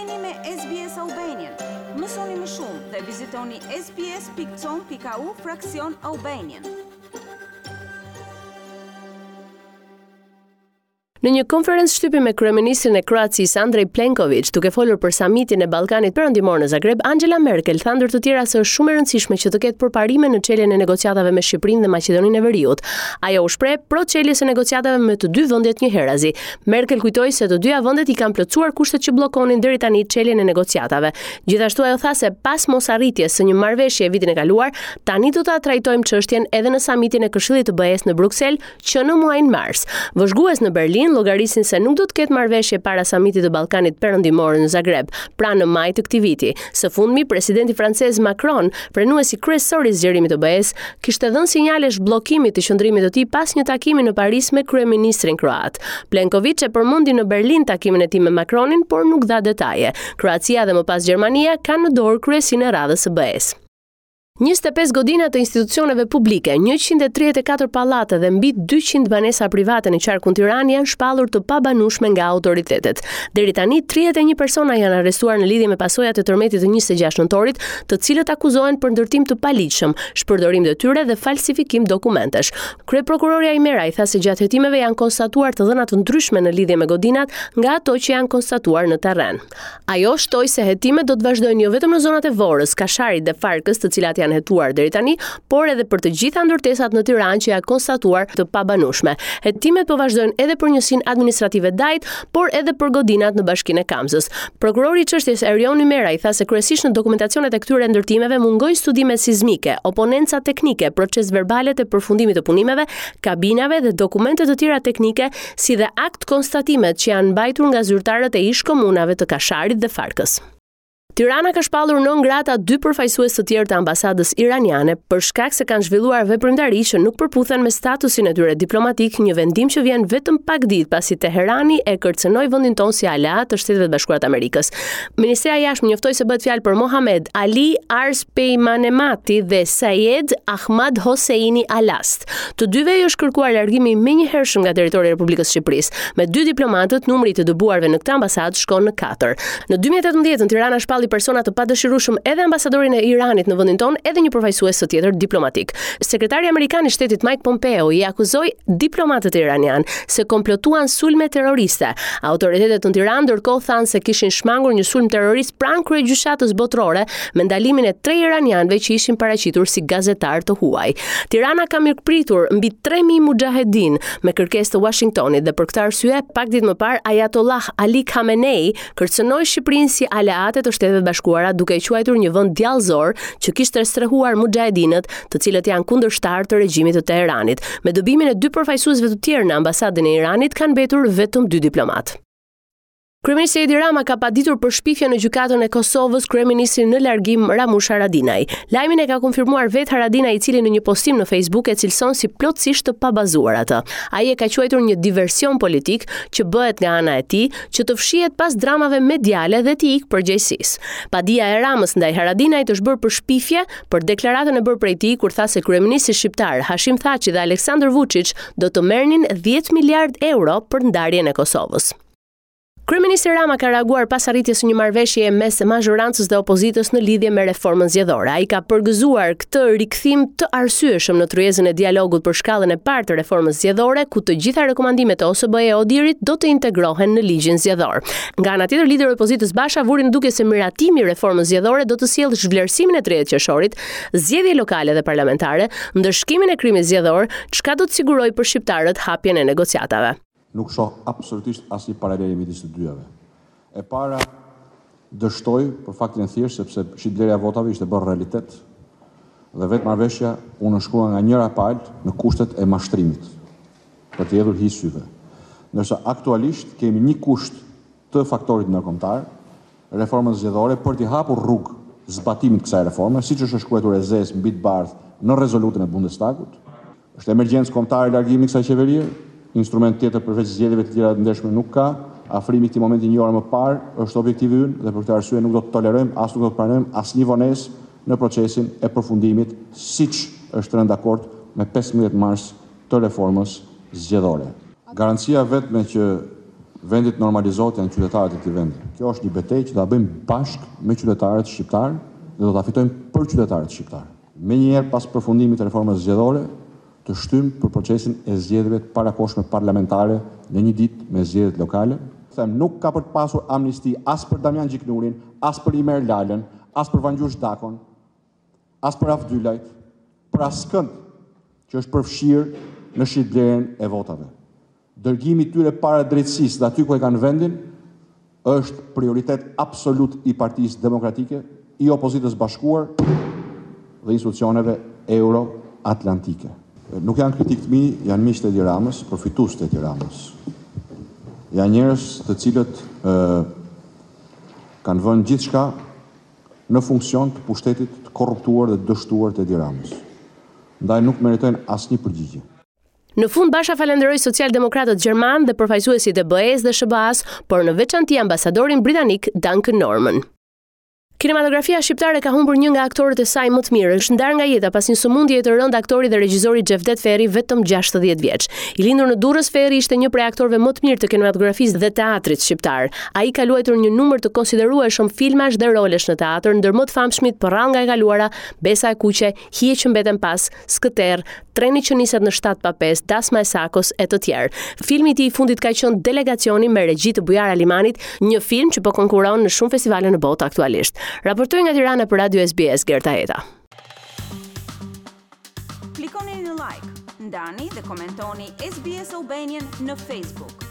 Jeni me SBS Albanian. Mësoni më shumë dhe vizitoni sbs.com.au/Albanian. Në një konferencë shtypi me kryeministrin e Kroacisë Andrej Plenković, duke folur për samitin e Ballkanit Perëndimor në Zagreb, Angela Merkel tha ndër të tjera se është shumë e rëndësishme që të ketë përparime në çeljen e negociatave me Shqipërinë dhe Maqedoninë e Veriut. Ajo u shpreh pro çeljes së negociatave me të dy vendet njëherëzi. Merkel kujtoi se të dyja vendet i kanë plotësuar kushtet që bllokonin deri tani çeljen e negociatave. Gjithashtu ajo tha se pas mosarritjes së një marrëveshje vitin e kaluar, tani do ta trajtojmë çështjen edhe në samitin e Këshillit të BE-s në Bruksel, që në muajin mars. Vëzhgues në Berlin llogarisin se nuk do të ketë marrëveshje para samitit të Ballkanit Perëndimor në Zagreb, pra në maj të këtij viti. Së fundmi, presidenti francez Macron, pranuesi kryesor i zgjerimit të BE-s, kishte dhënë sinjalesh bllokimit të qëndrimit të tij pas një takimi në Paris me kryeministrin kroat. Plenković e përmendi në Berlin takimin e tij me Macronin, por nuk dha detaje. Kroacia dhe më pas Gjermania kanë në dorë kryesinë e radhës së BE-s. 25 godina të institucioneve publike, 134 pallate dhe mbi 200 banesa private në qarkun Tiranë janë shpallur të pabanueshme nga autoritetet. Deri tani 31 persona janë arrestuar në lidhje me pasojat e tërmetit të 26 nëntorit, të cilët akuzohen për ndërtim të paligjshëm, shpërdorim detyre dhe falsifikim dokumentesh. Kryeprokuroria Imera i tha se gjatë hetimeve janë konstatuar të dhëna të ndryshme në lidhje me godinat nga ato që janë konstatuar në terren. Ajo shtoi se hetimet do të vazhdojnë jo vetëm në zonat e Vorrës, Kasharit dhe Farkës, të cilat janë hetuar deri tani, por edhe për të gjitha ndërtesat në Tiranë që janë konstatuar të pabanueshme. Hetimet po vazhdojnë edhe për njësinë administrative Dajt, por edhe për godinat në Bashkinë e Kamzës. Prokurori i çështjes Erion Imera i tha se kryesisht në dokumentacionet e këtyre ndërtimeve mungojnë studimet sismike, oponenca teknike, proces verbalet e përfundimit të punimeve, kabinave dhe dokumente të tjera teknike, si dhe akt konstatimet që janë mbajtur nga zyrtarët e ish komunave të Kasharit dhe Farkës. Tirana ka shpallur non grata 2 përfaqësues të tjerë të ambasadës iraniane për shkak se kanë zhvilluar veprimtari që nuk përputhen me statusin e tyre diplomatik, një vendim që vjen vetëm pak ditë pasi Teherani e kërcënoi vendin tonë si aleat të Shtetet Bashkuara të Amerikës. Ministria e Jashtme njoftoi se bëhet fjalë për Mohamed Ali Arspejmanemati dhe Sayed Ahmad Hosseini Alast. Të dyve i është kërkuar largimi menjëhershëm nga territori i Republikës së Shqipërisë. Me 2 diplomatët, numri i të dëbuarve në këtë ambasadë shkon në 4. Në 2018 Tirana shpalli persona të padëshirueshëm edhe ambasadorin e Iranit në vendin tonë, edhe një përfaqësues të tjetër diplomatik. Sekretari amerikan i shtetit Mike Pompeo i akuzoi diplomatët iranian se komplotuan sulme terroriste. Autoritetet në Tiranë ndërkohë thanë se kishin shmangur një sulm terrorist pranë kryegjyshatës botërore me ndalimin e 3 iranianëve që ishin paraqitur si gazetar të huaj. Tirana ka mirëpritur mbi 3000 mujahedin me kërkesë të Washingtonit dhe për këtë arsye, pak ditë më parë Ayatollah Ali Khamenei kërcënoi Shqipërinë si aleate të Shtetit Bashkuara duke i quajtur një vend djallëzor që kishte strehuar mujahedinët, të cilët janë kundërshtar të regjimit të Teheranit. Me dëbimin e 2 përfaqësuesve të tjerë në ambasadën e Iranit kanë mbetur vetëm 2 diplomatë. Kryeministri Edi Rama ka paditur për shpifje në gjykatën e Kosovës kryeministrin në largim Ramush Haradinaj. Lajmin e ka konfirmuar vetë Haradinaj, i cili në një postim në Facebook e cilëson si plotësisht të pabazuar atë. Ai e ka quajtur një diversion politik që bëhet nga ana e tij që të fshihet pas dramave mediale dhe të ikë përgjegjësisë. Padia e Ramës ndaj Haradinajt është bërë për shpifje për deklaratën e bërë prej tij kur tha se kryeministri shqiptar Hashim Thaçi dhe Aleksandar Vučić do të merrnin 10 miliard euro për ndarjen e Kosovës. Kryeministri Rama ka reaguar pas arritjes së një marrëveshjeje mes mazhorancës dhe opozitës në lidhje me reformën zgjedhore. Ai ka përgëzuar këtë rikthim të arsyeshëm në tryezën e dialogut për shkallën e parë të reformës zgjedhore, ku të gjitha rekomandimet e OSBE Odirit do të integrohen në ligjin zgjedhor. Nga ana tjetër, lideri i opozitës Basha vuri në duke se miratimi i reformës zgjedhore do të sjellë zhvlerësimin e 30 qershorit, zgjedhje lokale dhe parlamentare, ndëshkimin e krimit zgjedhor, çka do të sigurojë për shqiptarët hapjen e negociatave. Nuk shoh absolutisht asnjë paralel midis të dyave. E para dështoj për faktin e thjeshtë sepse shitblerja votave ishte bërë realitet dhe vetë marrëveshja u nënshkrua nga njëra palë në kushtet e mashtrimit për të hedhur hy syve. Ndërsa aktualisht kemi një kusht të faktorit ndërkombëtar, reformën zgjedhore, për t'i hapur rrugë zbatimit kësaj reforme, siç është shkruar e zezë mbi të bardhë në rezolutën e Bundestagut. Është emergjencë kombëtare largimi kësaj qeverie. Instrument tjetër përveç zgjedhjeve të tjera të ndeshme nuk ka. Afrimi këtij momenti një orë më parë është objektivi ynë dhe për këtë arsye nuk do të tolerojmë as nuk do të pranojmë asnjë vonesë në procesin e përfundimit, siç është rënë dakord me 15 mars të reformës zgjedhore. Garancia vetme që vendit normalizohet janë qytetarët e këtij vendi. Kjo është një betejë që do ta bëjmë bashkë me qytetarët shqiptar dhe do ta fitojmë për qytetarët shqiptar. Menjëherë pas përfundimit të reformës zgjedhore, të shtym për procesin e zgjedhjeve të parakohshme parlamentare në një ditë me zgjedhjet lokale. Them, nuk ka për të pasur amnisti as për Damian Gjiknurin, as për Imer Lalën, as për Vangjush Dakon, as për Avdylajt, për askënd që është përfshirë në shitblerjen e votave. Dërgimi tyre para drejtësisë dhe aty ku e kanë vendin është prioritet absolut i Partisë Demokratike, i opozitës bashkuar dhe institucioneve euro-atlantike. Nuk janë kritik të mi, janë miq të Edi Ramës, përfitues të Edi Ramës. Janë njerëz të cilët kanë vënë gjithçka në funksion të pushtetit të korruptuar dhe dështuar të Edi Ramës. Ndaj nuk meritojnë asnjë përgjigje. Në fund Basha falenderoi socialdemokratët gjerman dhe përfaqësuesit e BE-s dhe SBA-s, por në veçanti ambasadorin britanik Duncan Norman. Kinematografia shqiptare ka humbur një nga aktorët e saj më të mirë. Është ndar nga jeta pas një sëmundjeje të rëndë aktori dhe regjizori Xhevdet Ferri, vetëm 60 vjeç. I lindur në Durrës, Ferri ishte një prej aktorëve më të mirë të kinematografisë dhe teatrit shqiptar. Ai ka luajtur një numër të konsiderueshëm filmash dhe rolesh në teatr, ndër më të famshmit për rranga e kaluara, Besa e kuqe, Hije që mbeten pas, Skëter, Treni që niset në 7:05, Dasma e Sakos e të tjerë. Filmi i tij i fundit ka qenë Delegacioni me regji të Bujar Alimanit, një film që po konkuron në shumë festivale në botë aktualisht. Raportoi nga Tirana për Radio SBS Gerta Heta. Klikoni në like, ndani dhe komentoni SBS Albanian në Facebook.